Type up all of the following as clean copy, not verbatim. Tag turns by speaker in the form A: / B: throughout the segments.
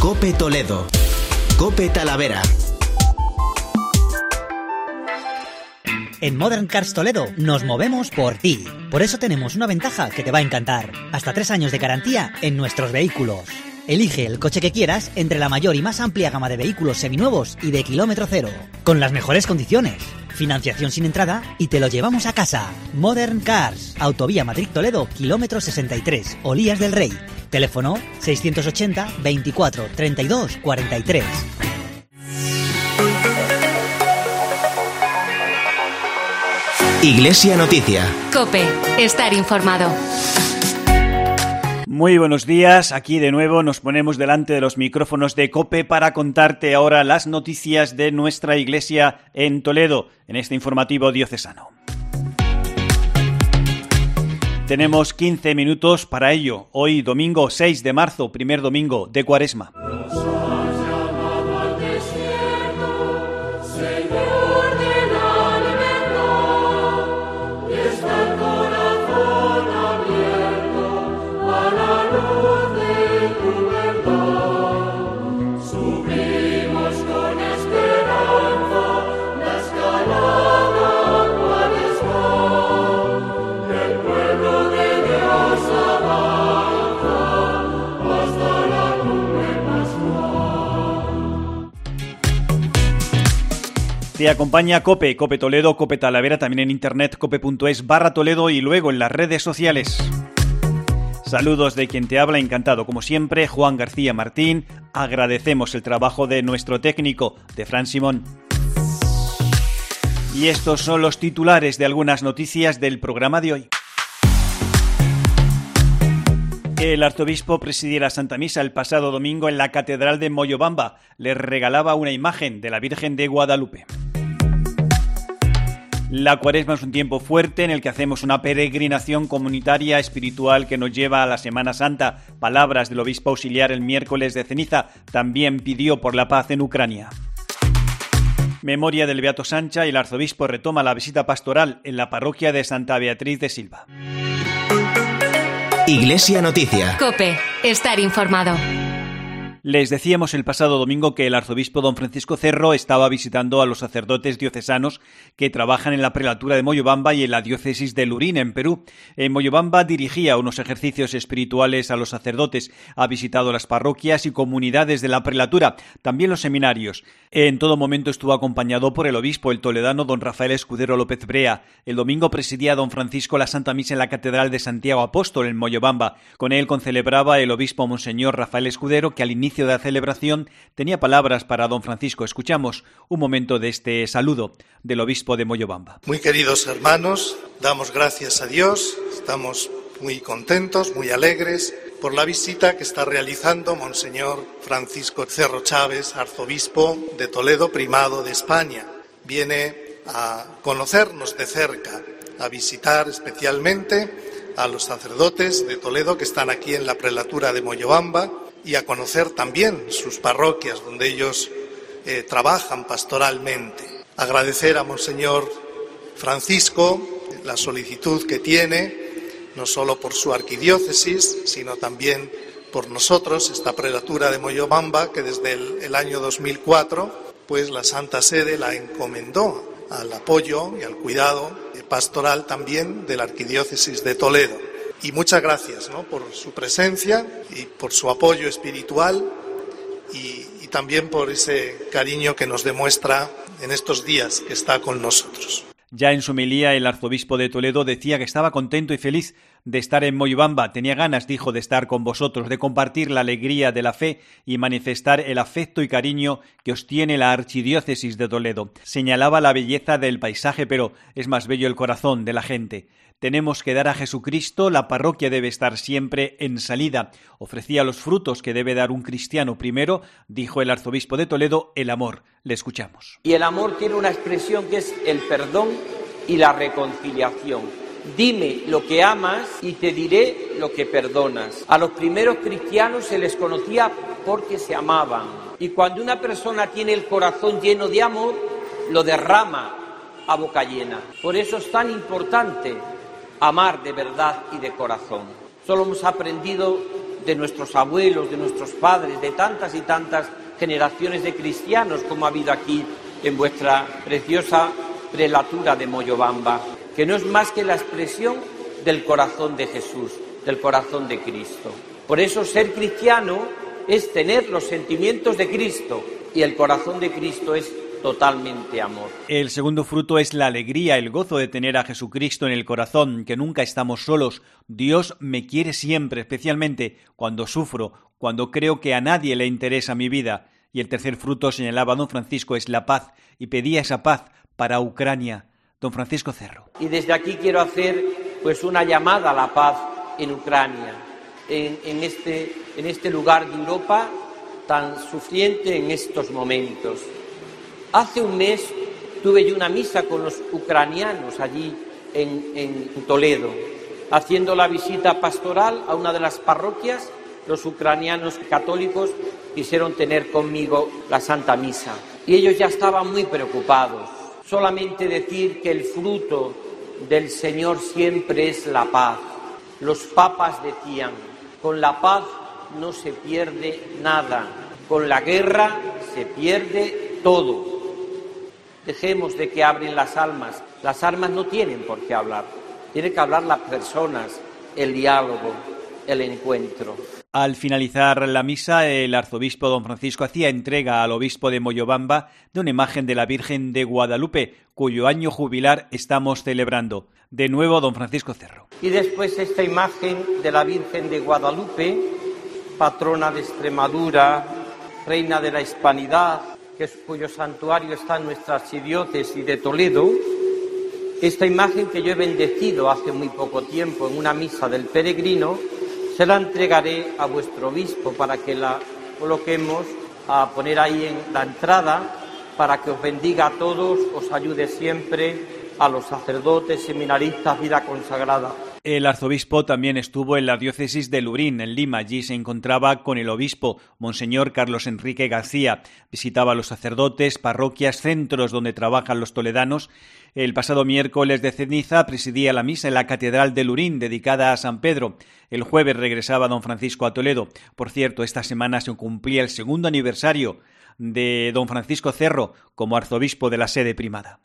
A: COPE Toledo. COPE Talavera.
B: En Modern Cars Toledo nos movemos por ti. Por eso tenemos una ventaja que te va a encantar. Hasta 3 años de garantía en nuestros vehículos. Elige el coche que quieras entre la mayor y más amplia gama de vehículos seminuevos y de kilómetro cero. Con las mejores condiciones. Financiación sin entrada y te lo llevamos a casa. Modern Cars. Autovía Madrid-Toledo, kilómetro 63, Olías del Rey. Teléfono 680 24 32 43.
A: Iglesia Noticia.
C: COPE. Estar informado.
D: Muy buenos días, aquí de nuevo nos ponemos delante de los micrófonos de COPE para contarte ahora las noticias de nuestra iglesia en Toledo, en este informativo diocesano. Tenemos 15 minutos para ello, hoy domingo 6 de marzo, primer domingo de Cuaresma. Te acompaña COPE, COPE Toledo, COPE Talavera, también en internet cope.es/Toledo y luego en las redes sociales. Saludos de quien te habla, encantado como siempre, Juan García Martín. Agradecemos el trabajo de nuestro técnico, de Fran Simón. Y estos son los titulares de algunas noticias del programa de hoy. El arzobispo presidía la Santa Misa el pasado domingo en la Catedral de Moyobamba. Le regalaba una imagen de la Virgen de Guadalupe. La Cuaresma es un tiempo fuerte en el que hacemos una peregrinación comunitaria espiritual que nos lleva a la Semana Santa. Palabras del obispo auxiliar el miércoles de ceniza. También pidió por la paz en Ucrania. Memoria del Beato Sancha y el arzobispo retoma la visita pastoral en la parroquia de Santa Beatriz de Silva.
A: Iglesia Noticia.
C: COPE. Estar informado.
D: Les decíamos el pasado domingo que el arzobispo don Francisco Cerro estaba visitando a los sacerdotes diocesanos que trabajan en la prelatura de Moyobamba y en la diócesis de Lurín, en Perú. En Moyobamba dirigía unos ejercicios espirituales a los sacerdotes. Ha visitado las parroquias y comunidades de la prelatura, también los seminarios. En todo momento estuvo acompañado por el obispo, el toledano don Rafael Escudero López Brea. El domingo presidía don Francisco la Santa Misa en la Catedral de Santiago Apóstol, en Moyobamba. Con él concelebraba el obispo monseñor Rafael Escudero, que al inicio de la celebración tenía palabras para don Francisco. Escuchamos un momento de este saludo del obispo de Moyobamba.
E: Muy queridos hermanos, damos gracias a Dios, estamos muy contentos, muy alegres por la visita que está realizando monseñor Francisco Cerro Chávez, arzobispo de Toledo, primado de España. Viene a conocernos de cerca, a visitar especialmente a los sacerdotes de Toledo que están aquí en la prelatura de Moyobamba y a conocer también sus parroquias donde ellos trabajan pastoralmente. Agradecer a monseñor Francisco la solicitud que tiene, no solo por su arquidiócesis, sino también por nosotros, esta prelatura de Moyobamba, que desde el año 2004, pues la Santa Sede la encomendó al apoyo y al cuidado pastoral también de la arquidiócesis de Toledo. Y muchas gracias, ¿no?, por su presencia y por su apoyo espiritual y también por ese cariño que nos demuestra en estos días que está con nosotros.
D: Ya en su homilía, el arzobispo de Toledo decía que estaba contento y feliz de estar en Moyobamba. Tenía ganas, dijo, de estar con vosotros, de compartir la alegría de la fe y manifestar el afecto y cariño que os tiene la archidiócesis de Toledo. Señalaba la belleza del paisaje, pero es más bello el corazón de la gente. Tenemos que dar a Jesucristo, la parroquia debe estar siempre en salida. Ofrecía los frutos que debe dar un cristiano. Primero, dijo el arzobispo de Toledo, el amor. Le escuchamos.
F: Y el amor tiene una expresión que es el perdón y la reconciliación. Dime lo que amas y te diré lo que perdonas. A los primeros cristianos se les conocía porque se amaban. Y cuando una persona tiene el corazón lleno de amor, lo derrama a boca llena. Por eso es tan importante amar de verdad y de corazón. Solo hemos aprendido de nuestros abuelos, de nuestros padres, de tantas y tantas generaciones de cristianos como ha habido aquí en vuestra preciosa prelatura de Moyobamba, que no es más que la expresión del corazón de Jesús, del corazón de Cristo. Por eso ser cristiano es tener los sentimientos de Cristo y el corazón de Cristo es totalmente amor.
D: El segundo fruto es la alegría, el gozo de tener a Jesucristo en el corazón, que nunca estamos solos. Dios me quiere siempre, especialmente cuando sufro, cuando creo que a nadie le interesa mi vida. Y el tercer fruto, señalaba don Francisco, es la paz, y pedía esa paz para Ucrania. Don Francisco Cerro.
F: Y desde aquí quiero hacer una llamada a la paz en Ucrania, en este lugar de Europa tan sufriente en estos momentos. Hace un mes tuve yo una misa con los ucranianos allí en Toledo, haciendo la visita pastoral a una de las parroquias. Los ucranianos católicos quisieron tener conmigo la Santa Misa y ellos ya estaban muy preocupados. Solamente decir que el fruto del Señor siempre es la paz. Los papas decían, con la paz no se pierde nada, con la guerra se pierde todo. Dejemos de que abren las almas no tienen por qué hablar, tienen que hablar las personas, el diálogo, el encuentro.
D: Al finalizar la misa, el arzobispo don Francisco hacía entrega al obispo de Moyobamba de una imagen de la Virgen de Guadalupe, cuyo año jubilar estamos celebrando. De nuevo, don Francisco Cerro.
F: Y después esta imagen de la Virgen de Guadalupe, patrona de Extremadura, reina de la Hispanidad, cuyo santuario está en nuestra archidiócesis de Toledo. Esta imagen que yo he bendecido hace muy poco tiempo en una misa del peregrino, se la entregaré a vuestro obispo para que la coloquemos a poner ahí en la entrada, para que os bendiga a todos, os ayude siempre, a los sacerdotes, seminaristas, vida consagrada.
D: El arzobispo también estuvo en la diócesis de Lurín, en Lima. Allí se encontraba con el obispo, Monseñor Carlos Enrique García. Visitaba los sacerdotes, parroquias, centros donde trabajan los toledanos. El pasado miércoles de ceniza presidía la misa en la Catedral de Lurín, dedicada a San Pedro. El jueves regresaba don Francisco a Toledo. Por cierto, esta semana se cumplía el 2º aniversario de don Francisco Cerro como arzobispo de la sede primada.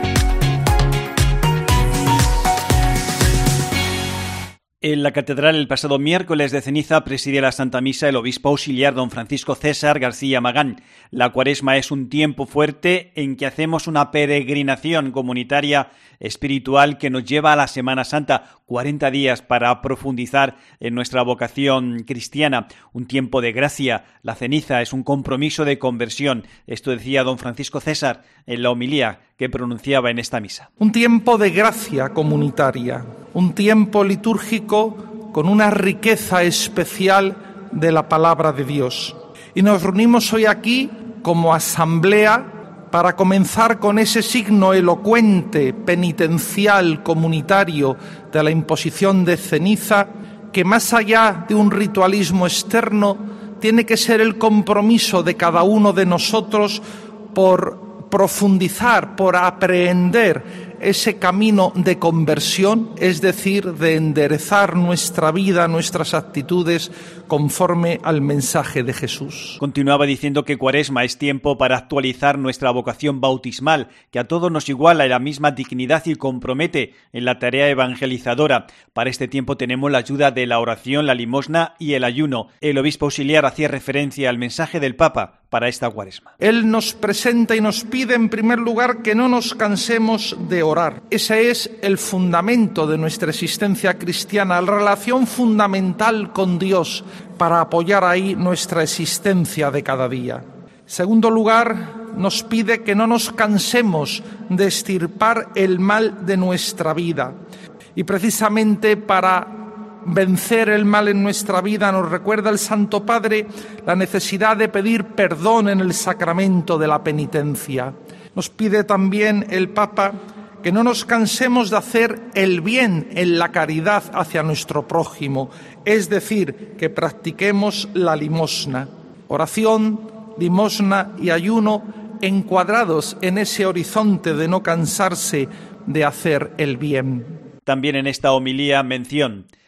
D: En la catedral el pasado miércoles de ceniza presidía la Santa Misa el obispo auxiliar don Francisco César García Magán. La Cuaresma es un tiempo fuerte en que hacemos una peregrinación comunitaria espiritual que nos lleva a la Semana Santa, 40 días para profundizar en nuestra vocación cristiana, un tiempo de gracia. La ceniza es un compromiso de conversión. Esto decía don Francisco César en la homilía que pronunciaba en esta misa.
G: Un tiempo de gracia comunitaria, un tiempo litúrgico con una riqueza especial de la palabra de Dios. Y nos reunimos hoy aquí como asamblea para comenzar con ese signo elocuente, penitencial, comunitario de la imposición de ceniza, que más allá de un ritualismo externo, tiene que ser el compromiso de cada uno de nosotros por profundizar, por aprehender ese camino de conversión, es decir, de enderezar nuestra vida, nuestras actitudes conforme al mensaje de Jesús.
D: Continuaba diciendo que Cuaresma es tiempo para actualizar nuestra vocación bautismal, que a todos nos iguala en la misma dignidad y compromete en la tarea evangelizadora. Para este tiempo tenemos la ayuda de la oración, la limosna y el ayuno. El obispo auxiliar hacía referencia al mensaje del Papa para esta Cuaresma.
G: Él nos presenta y nos pide en primer lugar que no nos cansemos de orar. Ese es el fundamento de nuestra existencia cristiana, la relación fundamental con Dios para apoyar ahí nuestra existencia de cada día. En segundo lugar, nos pide que no nos cansemos de extirpar el mal de nuestra vida. Y precisamente para vencer el mal en nuestra vida nos recuerda el Santo Padre la necesidad de pedir perdón en el sacramento de la penitencia. Nos pide también el Papa que no nos cansemos de hacer el bien en la caridad hacia nuestro prójimo, es decir, que practiquemos la limosna. Oración, limosna y ayuno encuadrados en ese horizonte de no cansarse de hacer el bien.
D: También en esta homilía mención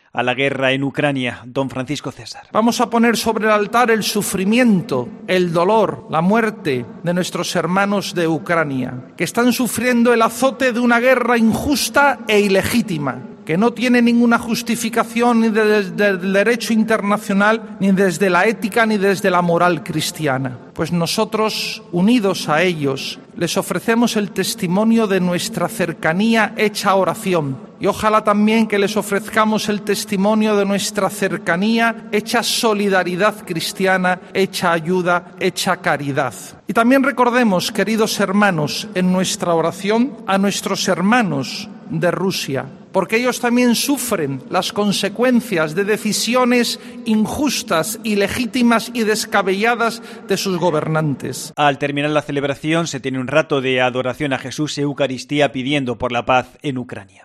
D: a la guerra en Ucrania, don Francisco César.
G: Vamos a poner sobre el altar el sufrimiento, el dolor, la muerte de nuestros hermanos de Ucrania, que están sufriendo el azote de una guerra injusta e ilegítima, que no tiene ninguna justificación ni desde el derecho internacional, ni desde la ética, ni desde la moral cristiana. Pues nosotros, unidos a ellos, les ofrecemos el testimonio de nuestra cercanía hecha oración. Y ojalá también que les ofrezcamos el testimonio de nuestra cercanía hecha solidaridad cristiana, hecha ayuda, hecha caridad. Y también recordemos, queridos hermanos, en nuestra oración a nuestros hermanos de Rusia, porque ellos también sufren las consecuencias de decisiones injustas, ilegítimas y descabelladas de sus gobernantes.
D: Al terminar la celebración se tiene un rato de adoración a Jesús e Eucaristía pidiendo por la paz en Ucrania.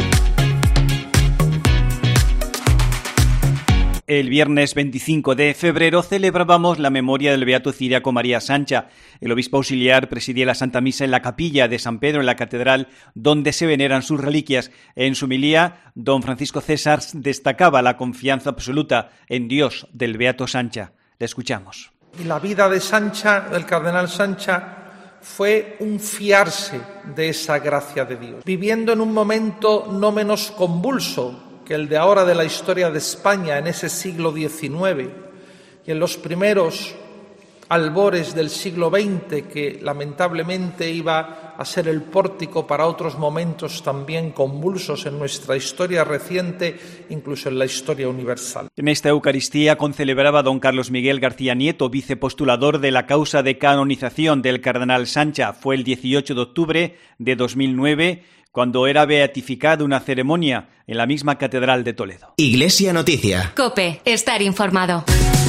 D: El viernes 25 de febrero celebrábamos la memoria del beato ciriaco María Sancha. El obispo auxiliar presidía la Santa Misa en la capilla de San Pedro en la catedral, donde se veneran sus reliquias. En su homilía, don Francisco César destacaba la confianza absoluta en Dios del beato Sancha. Le escuchamos.
G: Y la vida de Sancha, del cardenal Sancha, fue un fiarse de esa gracia de Dios, viviendo en un momento no menos convulso que el de ahora de la historia de España en ese siglo XIX y en los primeros albores del siglo XX, que lamentablemente iba a ser el pórtico para otros momentos también convulsos en nuestra historia reciente, incluso en la historia universal.
D: En esta Eucaristía concelebraba don Carlos Miguel García Nieto, vicepostulador de la causa de canonización del cardenal Sancha. Fue el 18 de octubre de 2009, cuando era beatificado una ceremonia en la misma catedral de Toledo.
A: Iglesia Noticia.
C: COPE, estar informado.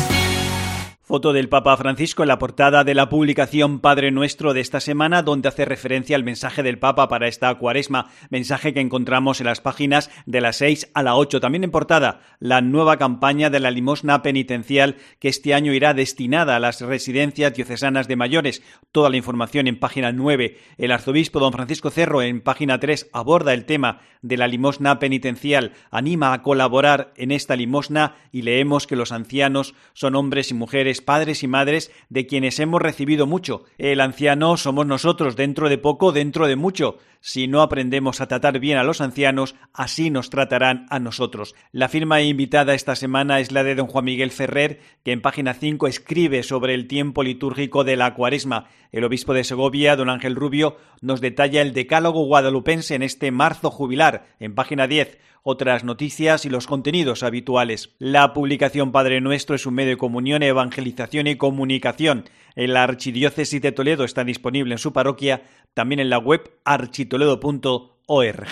D: Foto del Papa Francisco en la portada de la publicación Padre Nuestro de esta semana, donde hace referencia al mensaje del Papa para esta Cuaresma, mensaje que encontramos en las páginas de la 6 a la 8. También en portada, la nueva campaña de la limosna penitencial que este año irá destinada a las residencias diocesanas de mayores. Toda la información en página 9. El arzobispo don Francisco Cerro en página 3 aborda el tema de la limosna penitencial, anima a colaborar en esta limosna y leemos que los ancianos son hombres y mujeres, padres y madres de quienes hemos recibido mucho. El anciano somos nosotros, dentro de poco, dentro de mucho. Si no aprendemos a tratar bien a los ancianos, así nos tratarán a nosotros. La firma invitada esta semana es la de don Juan Miguel Ferrer, que en página 5 escribe sobre el tiempo litúrgico de la Cuaresma. El obispo de Segovia, don Ángel Rubio, nos detalla el decálogo guadalupense en este marzo jubilar, en página 10. Otras noticias y los contenidos habituales. La publicación Padre Nuestro es un medio de comunión, evangelización y comunicación. En la Archidiócesis de Toledo está disponible en su parroquia, también en la web architoledo.org.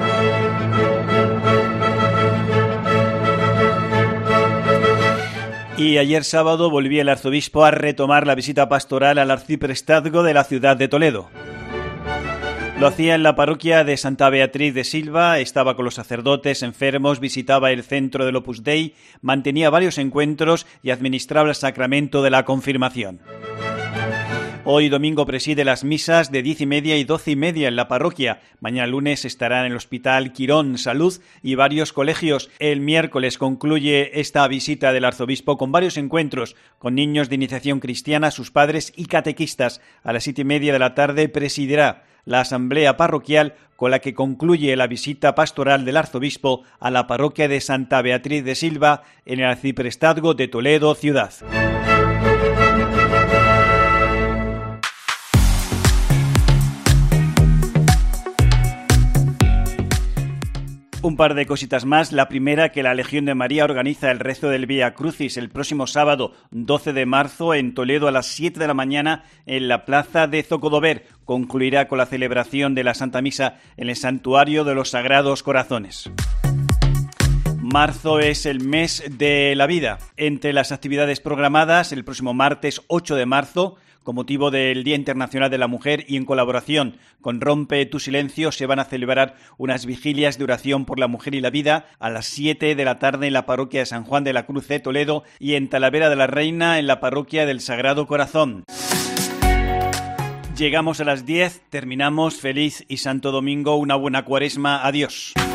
D: Y ayer sábado volvía el arzobispo a retomar la visita pastoral al arciprestazgo de la ciudad de Toledo. Lo hacía en la parroquia de Santa Beatriz de Silva, estaba con los sacerdotes enfermos, visitaba el centro del Opus Dei, mantenía varios encuentros y administraba el sacramento de la confirmación. Hoy domingo preside las misas de 10:30 y 12:30 en la parroquia. Mañana lunes estará en el Hospital Quirón Salud y varios colegios. El miércoles concluye esta visita del arzobispo con varios encuentros con niños de iniciación cristiana, sus padres y catequistas. A las 7:30 de la tarde presidirá la asamblea parroquial con la que concluye la visita pastoral del arzobispo a la parroquia de Santa Beatriz de Silva en el arciprestazgo de Toledo ciudad. Un par de cositas más. La primera, que la Legión de María organiza el rezo del Vía Crucis el próximo sábado 12 de marzo en Toledo a las 7 de la mañana en la plaza de Zocodover. Concluirá con la celebración de la Santa Misa en el Santuario de los Sagrados Corazones. Marzo es el mes de la vida. Entre las actividades programadas, el próximo martes 8 de marzo, con motivo del Día Internacional de la Mujer y en colaboración con Rompe tu Silencio, se van a celebrar unas vigilias de oración por la mujer y la vida a las 7 de la tarde en la parroquia de San Juan de la Cruz de Toledo y en Talavera de la Reina en la parroquia del Sagrado Corazón. Llegamos a las 10, terminamos. Feliz y santo domingo, una buena Cuaresma. Adiós.